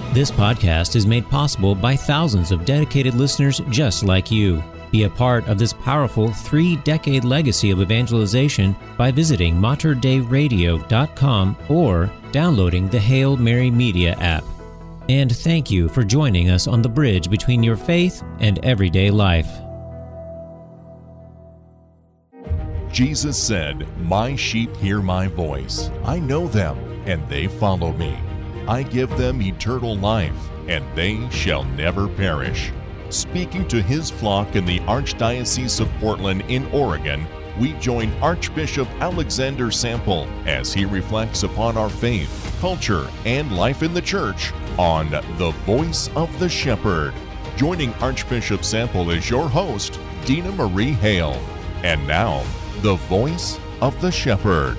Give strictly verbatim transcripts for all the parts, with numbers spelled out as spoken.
This podcast is made possible by thousands of dedicated listeners just like you. Be a part of this powerful three-decade legacy of evangelization by visiting mater dei radio dot com or downloading the Hail Mary Media app. And thank you for joining us on the bridge between your faith and everyday life. Jesus said, "My sheep hear my voice. I know them, and they follow me. I give them eternal life, and they shall never perish." Speaking to his flock in the Archdiocese of Portland in Oregon, we join Archbishop Alexander Sample as he reflects upon our faith, culture, and life in the church on The Voice of the Shepherd. Joining Archbishop Sample is your host, Dina Marie Hale. And now, The Voice of the Shepherd.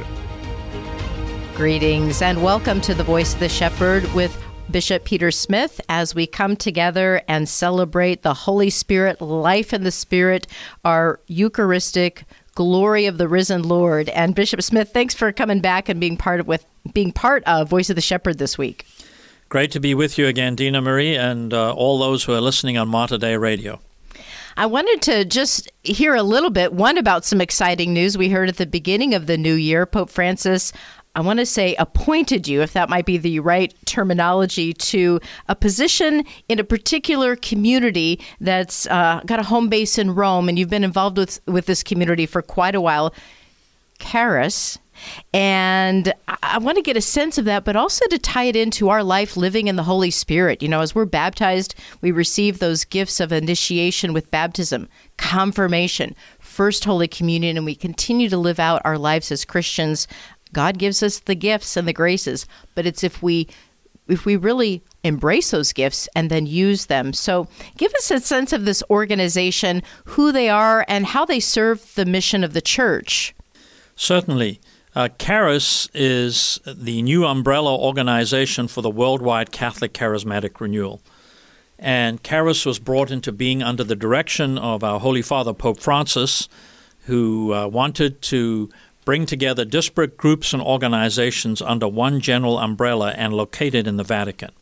Greetings and welcome to The Voice of the Shepherd with Bishop Peter Smith as we come together and celebrate the Holy Spirit, life in the Spirit, our Eucharistic glory of the risen Lord. And Bishop Smith, thanks for coming back and being part of with being part of Voice of the Shepherd this week. Great to be with you again, Dina Marie, and uh, all those who are listening on Mater Dei Radio. I wanted to just hear a little bit, one, about some exciting news we heard at the beginning of the new year. Pope Francis, I want to say, appointed you, if that might be the right terminology, to a position in a particular community that's uh, got a home base in Rome, and you've been involved with, with this community for quite a while, Charis. And I want to get a sense of that, but also to tie it into our life living in the Holy Spirit. You know, as we're baptized, we receive those gifts of initiation with baptism, confirmation, First Holy Communion, and we continue to live out our lives as Christians. God gives us the gifts and the graces, but it's if we if we really embrace those gifts and then use them. So give us a sense of this organization, who they are, and how they serve the mission of the church. Certainly. Uh, Charis is the new umbrella organization for the worldwide Catholic Charismatic Renewal. And Charis was brought into being under the direction of our Holy Father, Pope Francis, who uh, wanted to bring together disparate groups and organizations under one general umbrella and located in the Vatican.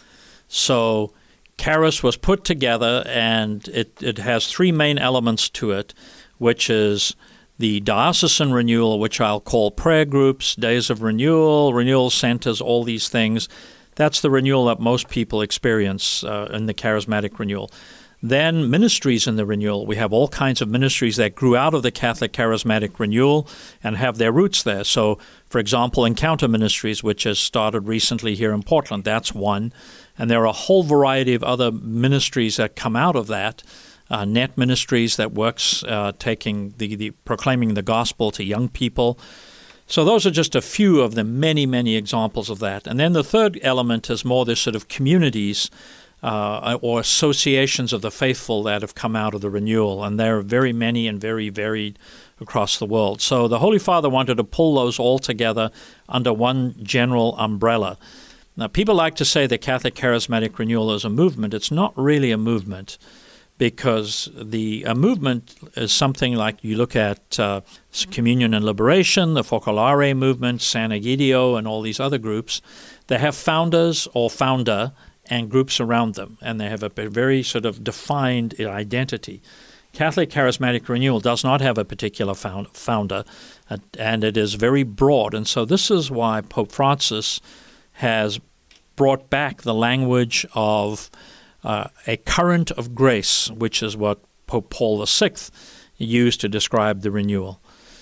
So Charis was put together, and it, it has three main elements to it, which is the diocesan renewal, which I'll call prayer groups, days of renewal, renewal centers, all these things. That's the renewal that most people experience uh, in the charismatic renewal. Then ministries in the renewal. We have all kinds of ministries that grew out of the Catholic Charismatic Renewal and have their roots there. So, for example, Encounter Ministries, which has started recently here in Portland, that's one. And there are a whole variety of other ministries that come out of that. Uh, Net Ministries that works uh, taking the, the proclaiming the gospel to young people. So those are just a few of the many, many examples of that. And then the third element is more this sort of communities Uh, or associations of the faithful that have come out of the renewal, and there are very many and very varied across the world. So the Holy Father wanted to pull those all together under one general umbrella. Now, people like to say the Catholic Charismatic Renewal is a movement. It's not really a movement, because the a movement is something like you look at uh, Communion and Liberation, the Focolare movement, San Egidio, and all these other groups. They have founders or founder and groups around them, and they have a very sort of defined identity. Catholic Charismatic Renewal does not have a particular found, founder, uh, and it is very broad. And so this is why Pope Francis has brought back the language of uh, a current of grace, which is what Pope Paul the Sixth used to describe the renewal.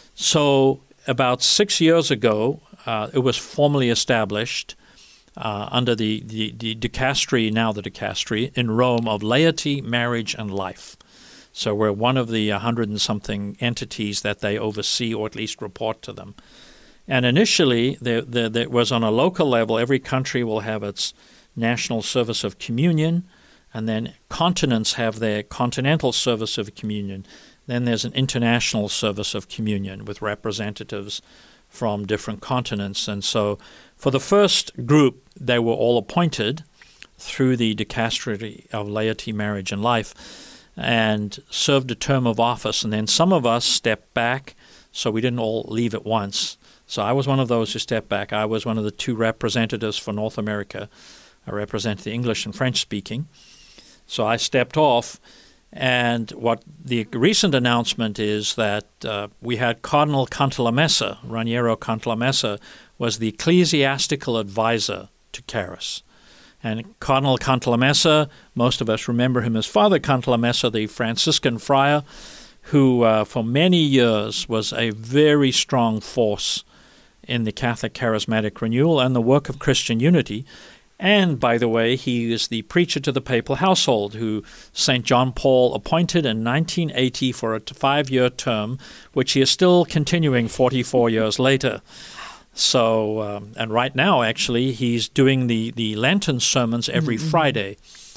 So about six years ago, uh, it was formally established Uh, under the, the, the dicastery, now the dicastery, in Rome of laity, marriage, and life. So we're one of the hundred and something entities that they oversee, or at least report to them. And initially, there, there, there was on a local level, every country will have its national service of communion, and then continents have their continental service of communion. Then there's an international service of communion with representatives from different continents. And so for the first group, they were all appointed through the dicastery of laity, marriage, and life, and served a term of office. And then some of us stepped back, so we didn't all leave at once. So I was one of those who stepped back. I was one of the two representatives for North America I represent the English and French speaking. So I stepped off, and what the recent announcement is that uh, we had Cardinal Cantalamessa, Raniero Cantalamessa, was the ecclesiastical advisor to Charis. And Cardinal Cantalamessa, most of us remember him as Father Cantalamessa, the Franciscan friar, who uh, for many years was a very strong force in the Catholic Charismatic Renewal and the work of Christian unity. And, by the way, he is the preacher to the papal household who Saint John Paul appointed in nineteen eighty for a five-year term, which he is still continuing forty-four years later. So, um, and right now, actually, he's doing the, the Lenten sermons every mm-hmm. Friday.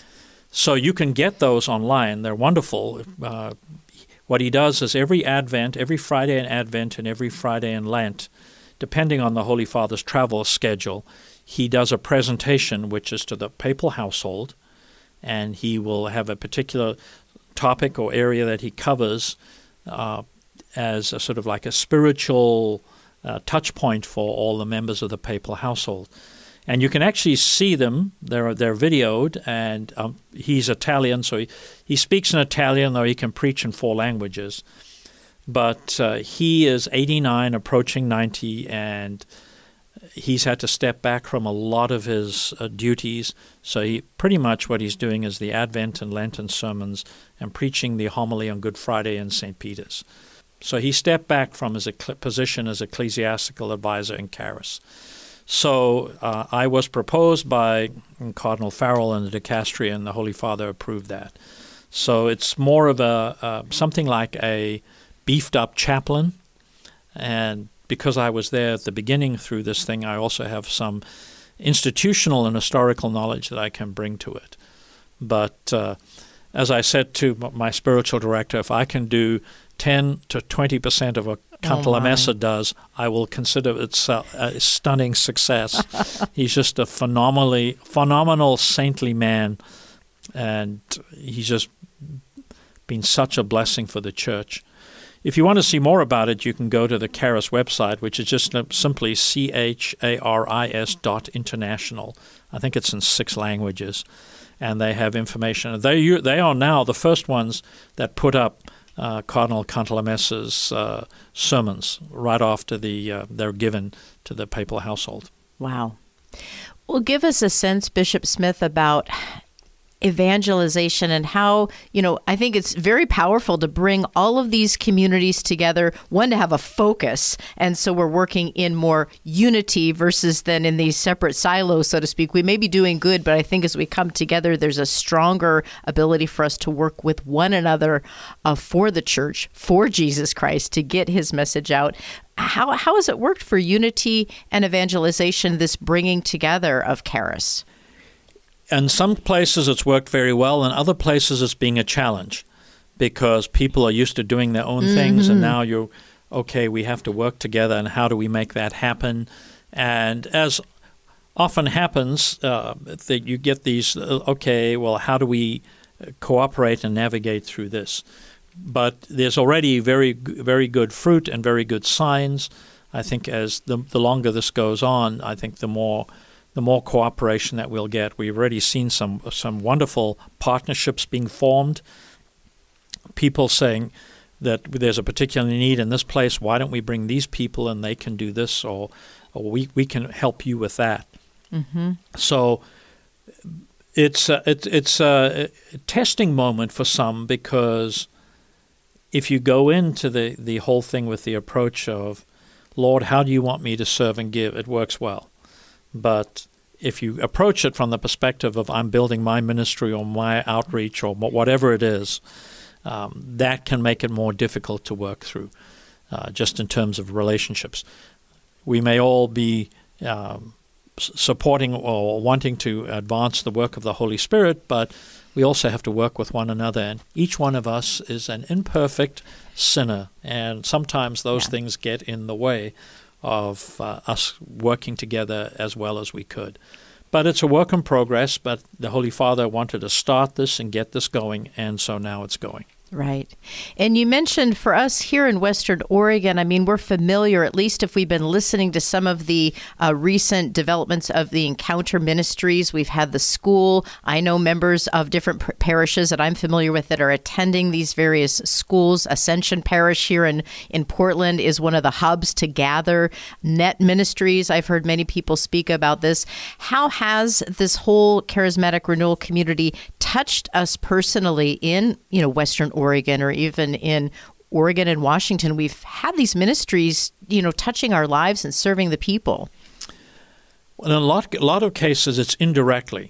So you can get those online. They're wonderful. Uh, what he does is every Advent, every Friday in Advent and every Friday in Lent, depending on the Holy Father's travel schedule, he does a presentation which is to the papal household, and he will have a particular topic or area that he covers uh, as a sort of like a spiritual uh, touch point for all the members of the papal household. And you can actually see them. They're they're videoed, and um, he's Italian, so he, he speaks in Italian, though he can preach in four languages. But uh, he is eighty-nine, approaching ninety, and he's had to step back from a lot of his uh, duties. So he pretty much what he's doing is the Advent and Lenten sermons and preaching the homily on Good Friday in Saint Peter's. So he stepped back from his ecl- position as ecclesiastical advisor in Charis. So uh, I was proposed by Cardinal Farrell and the dicastery, and the Holy Father approved that. So it's more of a uh, something like a beefed-up chaplain, and because I was there at the beginning through this thing, I also have some institutional and historical knowledge that I can bring to it. But uh, as I said to my spiritual director, if I can do ten to twenty percent of what Cantalamessa oh does, I will consider it a stunning success. He's just a phenomenally, phenomenal saintly man, and he's just been such a blessing for the Church. If you want to see more about it, you can go to the Charis website, which is just simply C H A R I S dot international. I think it's in six languages, and they have information. They they are now the first ones that put up uh, Cardinal Cantalamessa's uh, sermons right after the uh, they're given to the papal household. Wow. Well, give us a sense, Bishop Smith, about evangelization and how, you know, I think it's very powerful to bring all of these communities together, one, to have a focus. And so we're working in more unity versus then in these separate silos, so to speak. We may be doing good, but I think as we come together, there's a stronger ability for us to work with one another uh, for the Church, for Jesus Christ, to get his message out. How how has it worked for unity and evangelization, this bringing together of Charis? In some places it's worked very well, in other places it's being a challenge because people are used to doing their own mm-hmm. things, and now you're, okay, we have to work together, and how do we make that happen? And as often happens, uh, that you get these, uh, okay, well, how do we cooperate and navigate through this? But there's already very, very good fruit and very good signs. I think as the, the longer this goes on, I think the more the more cooperation that we'll get. We've already seen some some wonderful partnerships being formed. People saying that there's a particular need in this place, why don't we bring these people and they can do this, or, or we, we can help you with that. Mm-hmm. So it's a, it, it's a testing moment for some, because if you go into the, the whole thing with the approach of, Lord, how do you want me to serve and give, it works well. But if you approach it from the perspective of I'm building my ministry or my outreach or whatever it is, um, that can make it more difficult to work through, uh, just in terms of relationships. We may all be um, supporting or wanting to advance the work of the Holy Spirit, but we also have to work with one another. And each one of us is an imperfect sinner, and sometimes those yeah. things get in the way of uh, us working together as well as we could. But it's a work in progress, but the Holy Father wanted to start this and get this going, and so now it's going. Right. And you mentioned for us here in Western Oregon, I mean, we're familiar, at least if we've been listening to some of the uh, recent developments of the Encounter Ministries. We've had the school. I know members of different p- parishes that I'm familiar with that are attending these various schools. Ascension Parish here in, in Portland is one of the hubs to gather. Net Ministries, I've heard many people speak about this. How has this whole charismatic renewal community touched us personally in, you know, Western Oregon, or even in Oregon and Washington? We've had these ministries, you know, touching our lives and serving the people. Well, in a lot, a lot of cases, it's indirectly.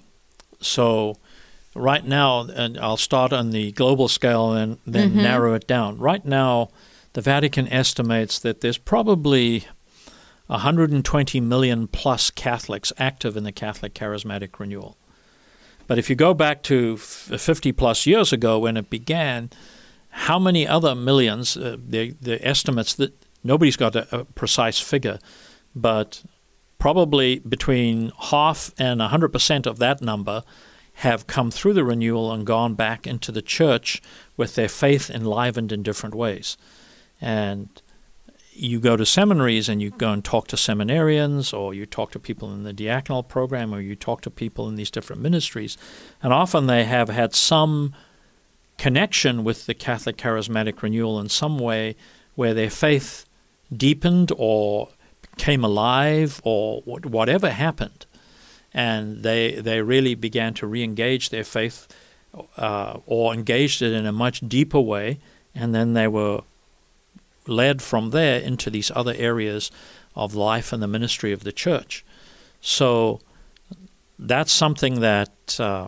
So right now, and I'll start on the global scale and then mm-hmm. narrow it down. Right now, the Vatican estimates that there's probably one hundred twenty million plus Catholics active in the Catholic Charismatic Renewal. But if you go back to fifty plus years ago when it began, how many other millions, uh, the, the estimates that nobody's got a, a precise figure, but probably between half and one hundred percent of that number have come through the renewal and gone back into the church with their faith enlivened in different ways. And you go to seminaries and you go and talk to seminarians, or you talk to people in the diaconal program, or you talk to people in these different ministries, and often they have had some connection with the Catholic Charismatic Renewal in some way where their faith deepened or came alive, or whatever happened, and they they really began to re-engage their faith uh, or engaged it in a much deeper way, and then they were led from there into these other areas of life and the ministry of the church. So that's something that uh,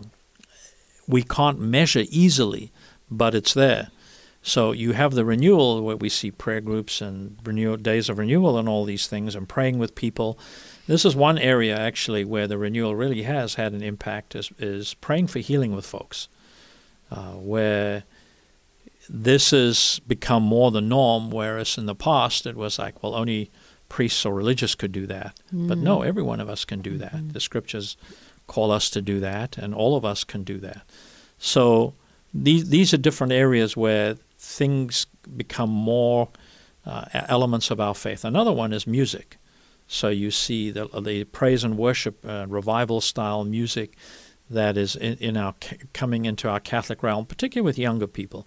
we can't measure easily, but it's there. So you have the renewal where we see prayer groups and renewal, days of renewal and all these things, and praying with people. This is one area actually where the renewal really has had an impact, is, is praying for healing with folks, uh, where this has become more the norm, whereas in the past it was like, well, only priests or religious could do that. Mm. But no, every one of us can do that. Mm. The scriptures call us to do that, and all of us can do that. So these these are different areas where things become more uh, elements of our faith. Another one is music. So you see the, the praise and worship uh, revival style music that is in, in our coming into our Catholic realm, particularly with younger people.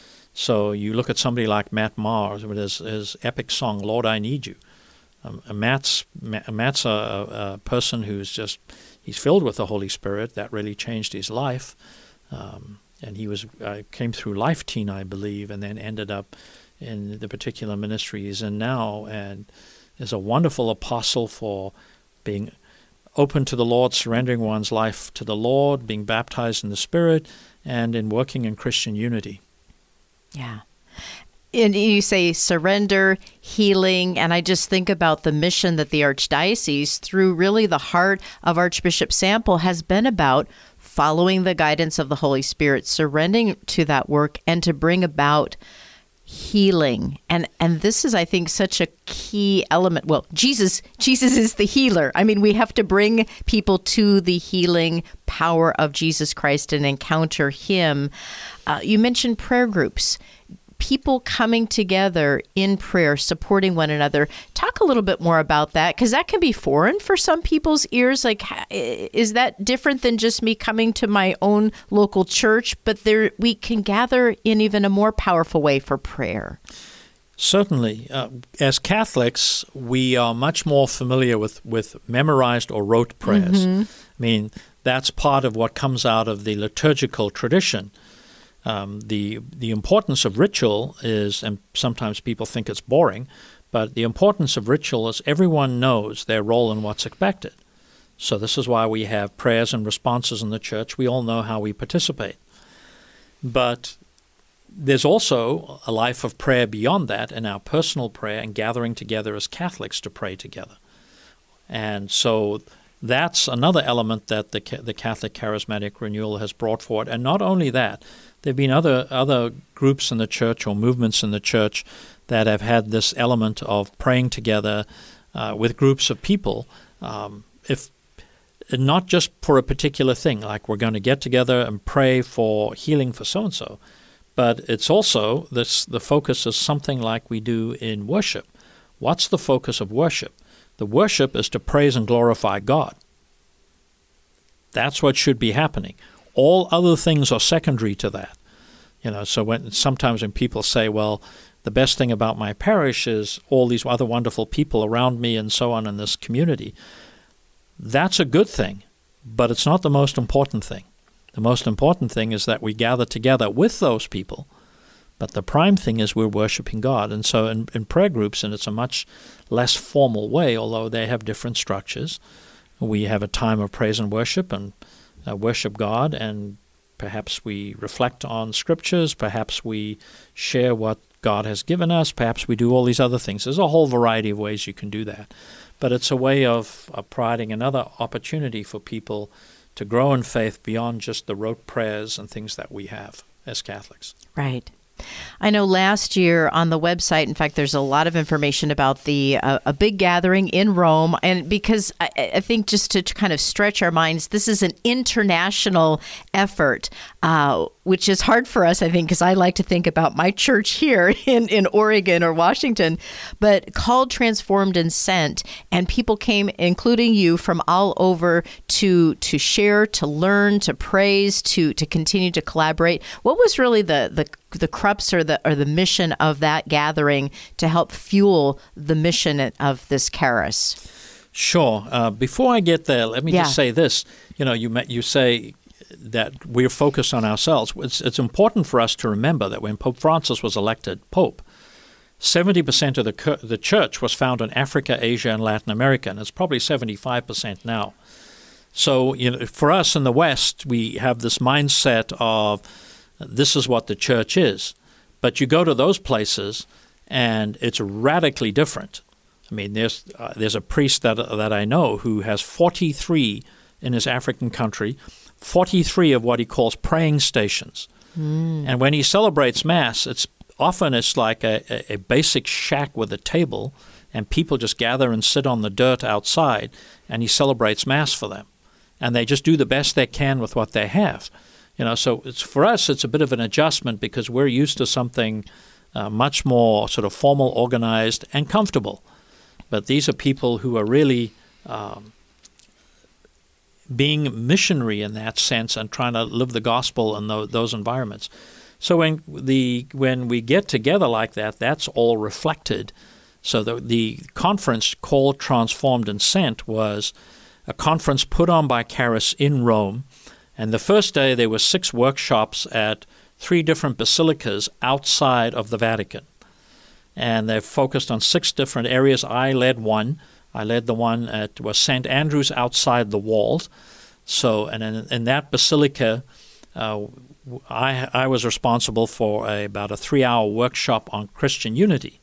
So you look at somebody like Matt Maher with his, his epic song, Lord, I Need You. Um, Matt's, Matt's a, a person who's just, he's filled with the Holy Spirit. That really changed his life. Um, and he was uh, came through Life Teen, I believe, and then ended up in the particular ministry he's in now, and is a wonderful apostle for being open to the Lord, surrendering one's life to the Lord, being baptized in the Spirit, and in working in Christian unity. Yeah. And you say surrender, healing, and I just think about the mission that the Archdiocese, through really the heart of Archbishop Sample, has been about following the guidance of the Holy Spirit, surrendering to that work, and to bring about healing. And and this is, I think, such a key element. Well, Jesus, Jesus is the healer. I mean, we have to bring people to the healing power of Jesus Christ and encounter him. Uh, you mentioned prayer groups, people coming together in prayer, supporting one another. Talk a little bit more about that, because that can be foreign for some people's ears. Like, is that different than just me coming to my own local church? But there, we can gather in even a more powerful way for prayer. Certainly. Uh, as Catholics, we are much more familiar with, with memorized or rote prayers. Mm-hmm. I mean, that's part of what comes out of the liturgical tradition. Um, the the importance of ritual is, and sometimes people think it's boring, but the importance of ritual is everyone knows their role and what's expected. So this is why we have prayers and responses in the church. We all know how we participate. But there's also a life of prayer beyond that, in our personal prayer and gathering together as Catholics to pray together. And so that's another element that the the Catholic Charismatic Renewal has brought forward. And not only that, there have been other other groups in the church or movements in the church that have had this element of praying together uh, with groups of people, um, if not just for a particular thing, like we're going to get together and pray for healing for so-and-so, But it's also, this, the focus is something like we do in worship. What's the focus of worship? The worship is to praise and glorify God. That's what should be happening. All other things are secondary to that. You know, so when sometimes when people say, well, the best thing about my parish is all these other wonderful people around me and so on in this community, that's a good thing, but it's not the most important thing. The most important thing is that we gather together with those people, but the prime thing is we're worshiping God. And so in, in prayer groups, and it's a much less formal way, although they have different structures, we have a time of praise and worship and uh, worship God, and perhaps we reflect on scriptures, perhaps we share what God has given us, perhaps we do all these other things. There's a whole variety of ways you can do that. But it's a way of, of providing another opportunity for people to grow in faith beyond just the rote prayers and things that we have as Catholics. Right. I know last year on the website, in fact, there's a lot of information about the uh, a big gathering in Rome. And because I, I think just to, to kind of stretch our minds, this is an international effort, uh, which is hard for us, I think, because I like to think about my church here in, in Oregon or Washington, but called, transformed, and sent. And people came, including you, from all over to to share, to learn, to praise, to to continue to collaborate. What was really the the the crux or the or the mission of that gathering to help fuel the mission of this Charis? Sure. Uh, before I get there, let me yeah. just say this. You know, you you say that we're focused on ourselves. It's, it's important for us to remember that when Pope Francis was elected Pope, seventy percent of the the church was found in Africa, Asia, and Latin America, and it's probably seventy-five percent now. So, you know, for us in the West, we have this mindset of this is what the church is. But you go to those places, and it's radically different. I mean, there's uh, there's a priest that that I know who has forty-three in his African country, forty-three of what he calls praying stations. Mm. And when he celebrates Mass, it's often it's like a, a, a basic shack with a table, and people just gather and sit on the dirt outside, and he celebrates Mass for them. And they just do the best they can with what they have. You know, so it's for us, it's a bit of an adjustment because we're used to something uh, much more sort of formal, organized, and comfortable. But these are people who are really um, being missionary in that sense and trying to live the gospel in those, those environments. So when the when we get together like that, that's all reflected. So the, the conference called Transformed and Sent was a conference put on by Charis in Rome. And the first day there were six workshops at three different basilicas outside of the Vatican. And they're focused on six different areas. I led one. I led the one at was Saint Andrew's outside the walls. So, and in, in that basilica, uh, I I was responsible for a, about a three-hour workshop on Christian unity.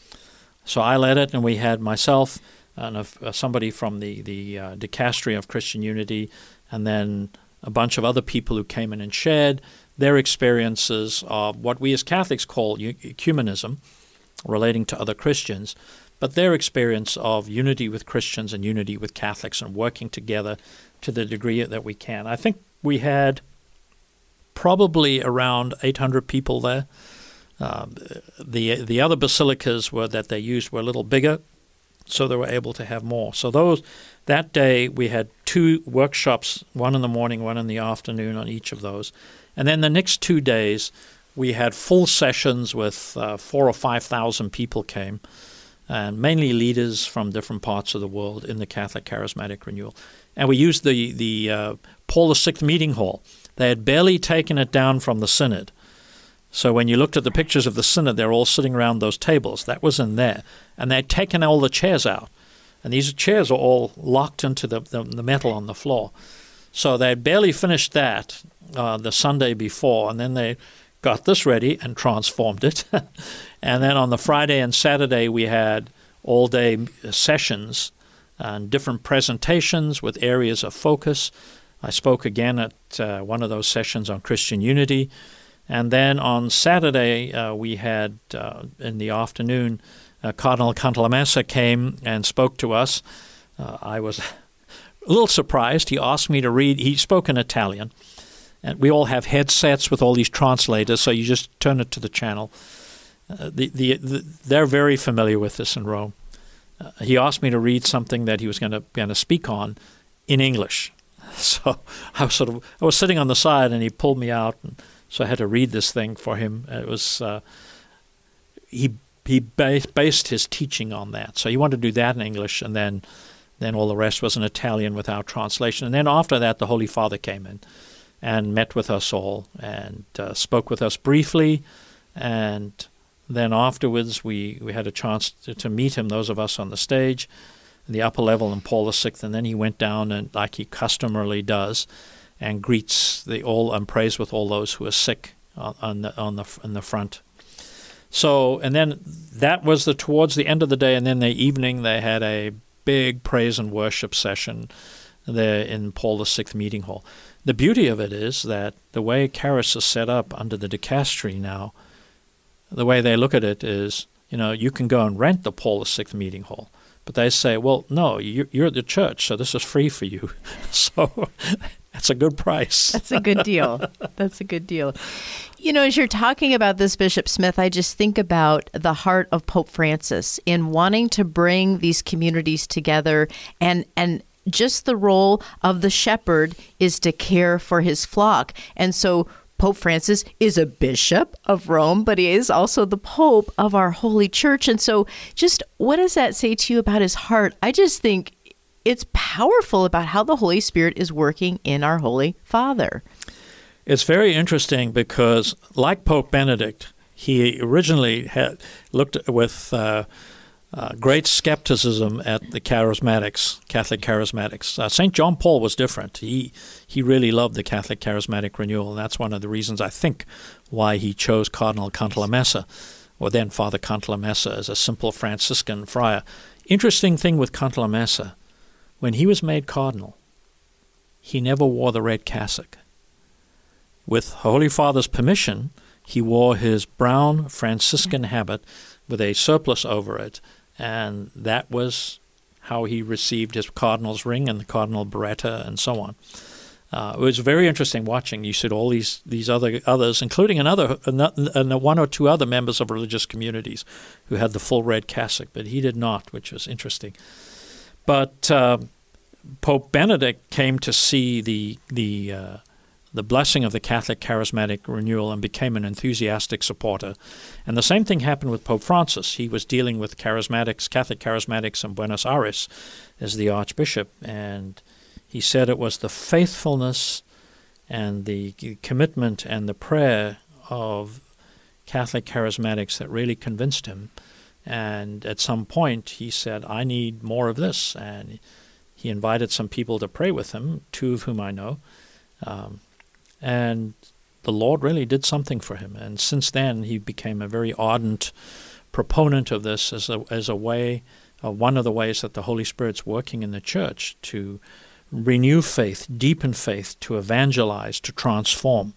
So I led it, and we had myself and a, uh, somebody from the the uh, dicastery of Christian unity, and then a bunch of other people who came in and shared their experiences of what we as Catholics call ecumenism, relating to other Christians, but their experience of unity with Christians and unity with Catholics and working together to the degree that we can. I think we had probably around eight hundred people there. Uh, the the other basilicas were that they used were a little bigger, so they were able to have more. So those that day we had two workshops, one in the morning, one in the afternoon on each of those. And then the next two days we had full sessions with uh, four or five thousand people came, and mainly leaders from different parts of the world in the Catholic Charismatic Renewal. And we used the, the uh, Paul the Sixth meeting hall. They had barely taken it down from the Synod. So when you looked at the pictures of the Synod, they're all sitting around those tables. That was in there. And they'd taken all the chairs out. And these chairs are all locked into the, the, the metal on the floor. So they had barely finished that uh, the Sunday before, and then they got this ready and transformed it. And then on the Friday and Saturday, we had all-day sessions and different presentations with areas of focus. I spoke again at uh, one of those sessions on Christian unity. And then on Saturday, uh, we had, uh, in the afternoon, uh, Cardinal Cantalamessa came and spoke to us. Uh, I was a little surprised. He asked me to read. He spoke in Italian. And we all have headsets with all these translators, so you just turn it to the channel. Uh, the, the, the, they're very familiar with this in Rome. Uh, he asked me to read something that he was going to going to speak on in English. So I was sort of I was sitting on the side, and he pulled me out, and so I had to read this thing for him. It was uh, he he based, based his teaching on that. So he wanted to do that in English, and then then all the rest was in Italian without translation. And then after that, the Holy Father came in and met with us all and uh, spoke with us briefly, and then afterwards we, we had a chance to, to meet him, those of us on the stage, the upper level in Paul the Sixth, and then he went down and, like he customarily does, and greets the all and prays with all those who are sick on, on the on the in the front. So, and then that was the towards the end of the day, and then the evening they had a big praise and worship session there in Paul the Sixth meeting hall. The beauty of it is that the way Charis is set up under the dicastery now, the way they look at it is, you know, you can go and rent the Paul the Sixth meeting hall. But they say, well, no, you're the church, so this is free for you. So that's a good price. That's a good deal. That's a good deal. You know, as you're talking about this, Bishop Smith, I just think about the heart of Pope Francis in wanting to bring these communities together, and and just the role of the shepherd is to care for his flock. And so Pope Francis is a bishop of Rome, but he is also the Pope of our Holy Church. And so just what does that say to you about his heart? I just think it's powerful about how the Holy Spirit is working in our Holy Father. It's very interesting because, like Pope Benedict, he originally had looked with uh, uh, great skepticism at the charismatics, Catholic charismatics. Uh, Saint John Paul was different. He he really loved the Catholic charismatic renewal, and that's one of the reasons, I think, why he chose Cardinal Cantalamessa, or then Father Cantalamessa, as a simple Franciscan friar. Interesting thing with Cantalamessa, when he was made cardinal, he never wore the red cassock. With Holy Father's permission, he wore his brown Franciscan habit with a surplice over it, and that was how he received his cardinal's ring and the cardinal biretta and so on. Uh, it was very interesting watching. You said all these these other others, including another, another one or two other members of religious communities, who had the full red cassock, but he did not, which was interesting. But uh, Pope Benedict came to see the the uh, the blessing of the Catholic charismatic renewal and became an enthusiastic supporter. And the same thing happened with Pope Francis. He was dealing with charismatics, Catholic charismatics in Buenos Aires as the Archbishop, and he said it was the faithfulness and the commitment and the prayer of Catholic charismatics that really convinced him. And at some point he said, I need more of this. And he invited some people to pray with him, two of whom I know. Um, and the Lord really did something for him. And since then he became a very ardent proponent of this as a, as a way, uh, one of the ways that the Holy Spirit's working in the church to renew faith, deepen faith, to evangelize, to transform.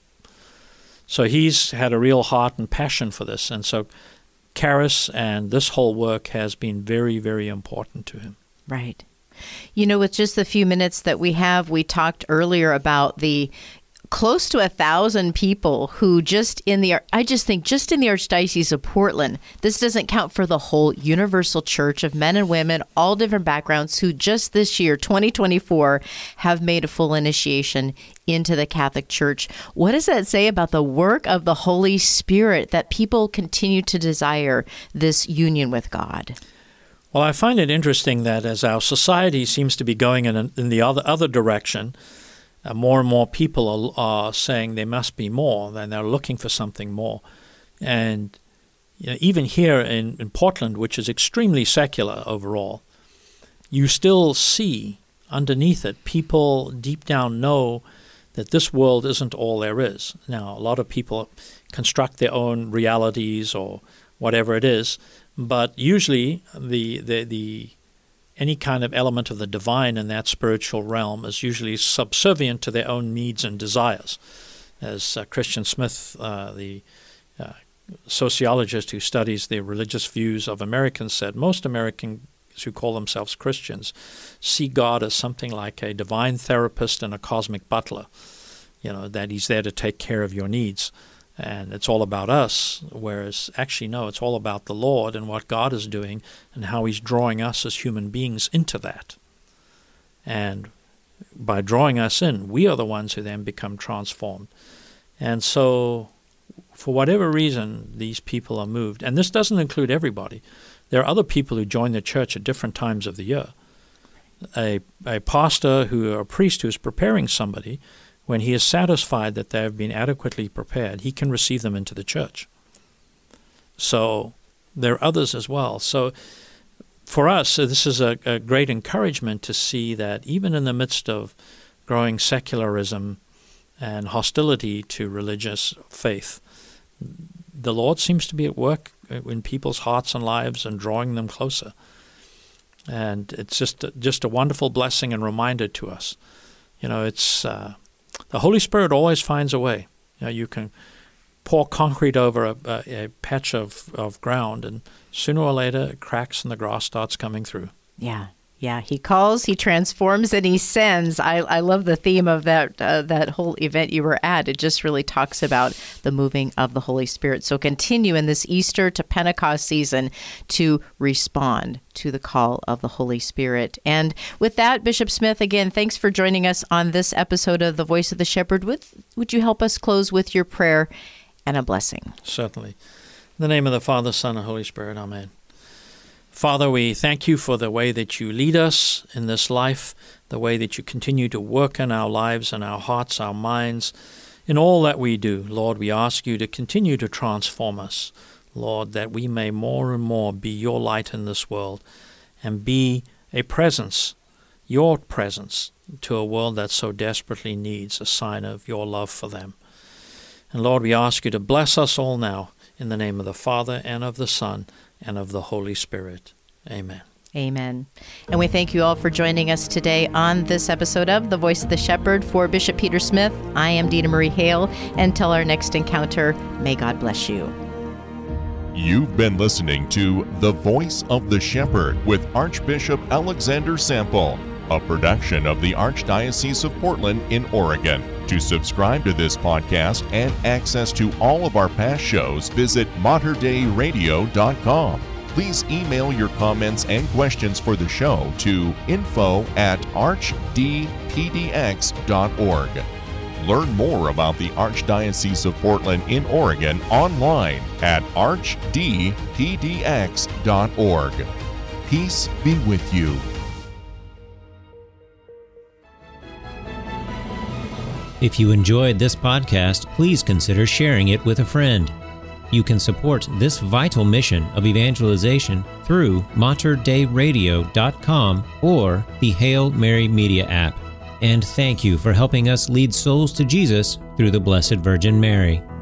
So he's had a real heart and passion for this. And so Charis and this whole work has been very, very important to him. Right. You know, with just the few minutes that we have, we talked earlier about the close to a thousand people who just in the, I just think just in the Archdiocese of Portland, this doesn't count for the whole universal church of men and women, all different backgrounds, who just this year, twenty twenty-four, have made a full initiation into the Catholic Church. What does that say about the work of the Holy Spirit that people continue to desire this union with God? Well, I find it interesting that as our society seems to be going in, a, in the other, other direction, Uh, more and more people are, are saying there must be more, and they're looking for something more. And you know, even here in, in Portland, which is extremely secular overall, you still see underneath it people deep down know that this world isn't all there is. Now, a lot of people construct their own realities or whatever it is, but usually the the the any kind of element of the divine in that spiritual realm is usually subservient to their own needs and desires. As uh, Christian Smith, uh, the uh, sociologist who studies the religious views of Americans, said, most Americans who call themselves Christians see God as something like a divine therapist and a cosmic butler. you know, that he's there to take care of your needs. And it's all about us, whereas actually, no, it's all about the Lord and what God is doing and how he's drawing us as human beings into that. And by drawing us in, we are the ones who then become transformed. And so, for whatever reason, these people are moved. And this doesn't include everybody. There are other people who join the church at different times of the year. A, a pastor who, or a priest who is preparing somebody, when he is satisfied that they have been adequately prepared, he can receive them into the church. So there are others as well. So for us, this is a, a great encouragement to see that even in the midst of growing secularism and hostility to religious faith, the Lord seems to be at work in people's hearts and lives and drawing them closer. And it's just a, just a wonderful blessing and reminder to us. You know, it's... Uh, The Holy Spirit always finds a way. You know, you can pour concrete over a, a, a patch of, of ground, and sooner or later, it cracks and the grass starts coming through. Yeah, yeah. He calls, he transforms, and he sends. I, I love the theme of that uh, that whole event you were at. It just really talks about the moving of the Holy Spirit. So continue in this Easter to Pentecost season to respond to the call of the Holy Spirit. And with that, Bishop Smith, again, thanks for joining us on this episode of The Voice of the Shepherd. With, would you help us close with your prayer and a blessing? Certainly. In the name of the Father, Son, and Holy Spirit, amen. Father, we thank you for the way that you lead us in this life, the way that you continue to work in our lives and our hearts, our minds, in all that we do. Lord, we ask you to continue to transform us, Lord, that we may more and more be your light in this world and be a presence, your presence, to a world that so desperately needs a sign of your love for them. And Lord, we ask you to bless us all now in the name of the Father and of the Son and of the Holy Spirit. Amen. Amen. And we thank you all for joining us today on this episode of The Voice of the Shepherd. For Bishop Peter Smith, I am Dina Marie Hale. Until our next encounter, may God bless you. You've been listening to The Voice of the Shepherd with Archbishop Alexander Sample, a production of the Archdiocese of Portland in Oregon. To subscribe to this podcast and access to all of our past shows, visit mater dei radio dot com. Please email your comments and questions for the show to info at arch d p d x dot org. Learn more about the Archdiocese of Portland in Oregon online at arch d p d x dot org. Peace be with you. If you enjoyed this podcast, please consider sharing it with a friend. You can support this vital mission of evangelization through mater dei radio dot com or the Hail Mary Media app. And thank you for helping us lead souls to Jesus through the Blessed Virgin Mary.